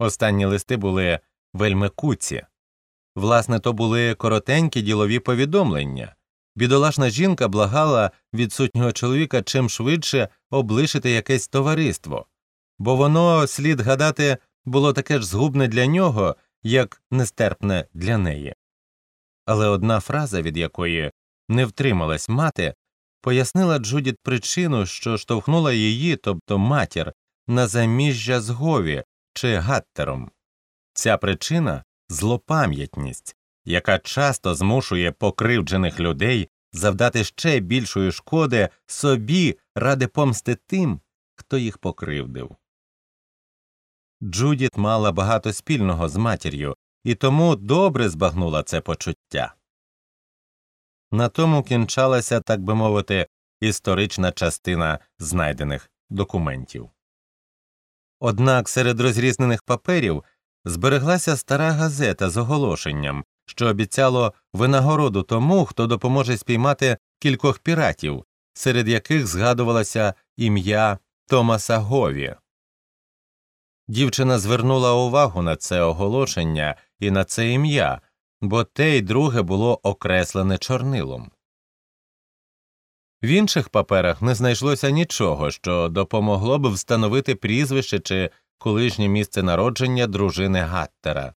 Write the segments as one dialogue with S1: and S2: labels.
S1: Останні листи були вельми куці. Власне, то були коротенькі ділові повідомлення. Бідолашна жінка благала відсутнього чоловіка чим швидше облишити якесь товариство, бо воно, слід гадати, було таке ж згубне для нього, як нестерпне для неї. Але одна фраза, від якої не втрималась мати, пояснила Джудіт причину, що штовхнула її, тобто матір, на заміжжя з Гові чи Гаттером. Ця причина – злопам'ятність, яка часто змушує покривджених людей завдати ще більшої шкоди собі ради помсти тим, хто їх покривдив. Джудіт мала багато спільного з матір'ю, і тому добре збагнула це почуття. На тому кінчалася, так би мовити, історична частина знайдених документів. Однак серед розрізнених паперів збереглася стара газета з оголошенням, що обіцяло винагороду тому, хто допоможе спіймати кількох піратів, серед яких згадувалося ім'я Томаса Гові. Дівчина звернула увагу на це оголошення і на це ім'я, бо те й друге було окреслене чорнилом. В інших паперах не знайшлося нічого, що допомогло б встановити прізвище чи колишнє місце народження дружини Гаттера.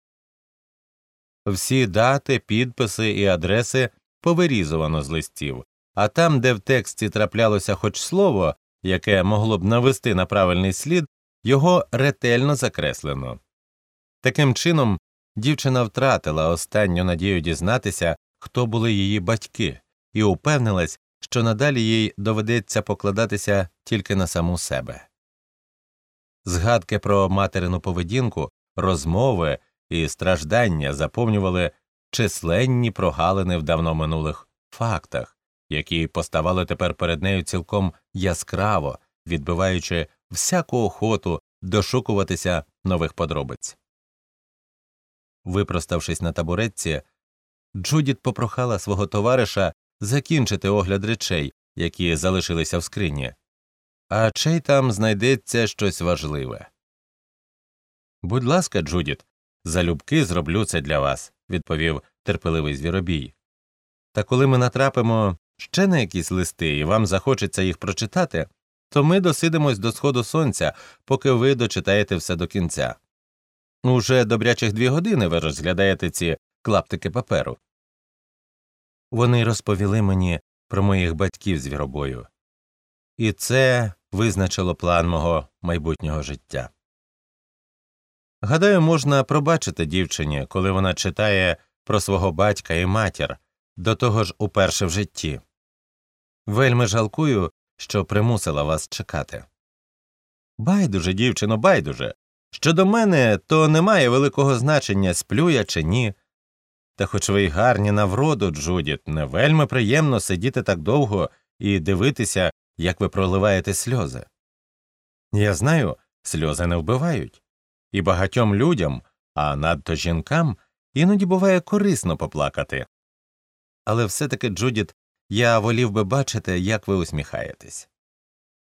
S1: Всі дати, підписи і адреси повирізувано з листів, а там, де в тексті траплялося хоч слово, яке могло б навести на правильний слід, його ретельно закреслено. Таким чином, дівчина втратила останню надію дізнатися, хто були її батьки, і упевнилась, що надалі їй доведеться покладатися тільки на саму себе. Згадки про материну поведінку, розмови і страждання заповнювали численні прогалини в давно минулих фактах, які поставали тепер перед нею цілком яскраво, відбиваючи всяку охоту дошукуватися нових подробиць. Випроставшись на табуретці, Джудіт попрохала свого товариша закінчити огляд речей, які залишилися в скрині. А чи там знайдеться щось важливе? «Будь ласка, Джудіт, залюбки зроблю це для вас», – відповів терпеливий звіробій. «Та коли ми натрапимо ще на якісь листи і вам захочеться їх прочитати, то ми досидимось до сходу сонця, поки ви дочитаєте все до кінця. Уже добрячих 2 години ви розглядаєте ці клаптики паперу». Вони розповіли мені про моїх батьків звіробою. І це визначило план мого майбутнього життя. Гадаю, можна пробачити дівчині, коли вона читає про свого батька і матір, до того ж уперше в житті. Вельми жалкую, що примусила вас чекати. Байдуже, дівчино, байдуже. Щодо мене, то немає великого значення, сплю я чи ні. Та хоч ви й гарні на вроду, Джудіт, не вельми приємно сидіти так довго і дивитися, як ви проливаєте сльози. Я знаю, сльози не вбивають. І багатьом людям, а надто жінкам, іноді буває корисно поплакати. Але все-таки, Джудіт, я волів би бачити, як ви усміхаєтесь.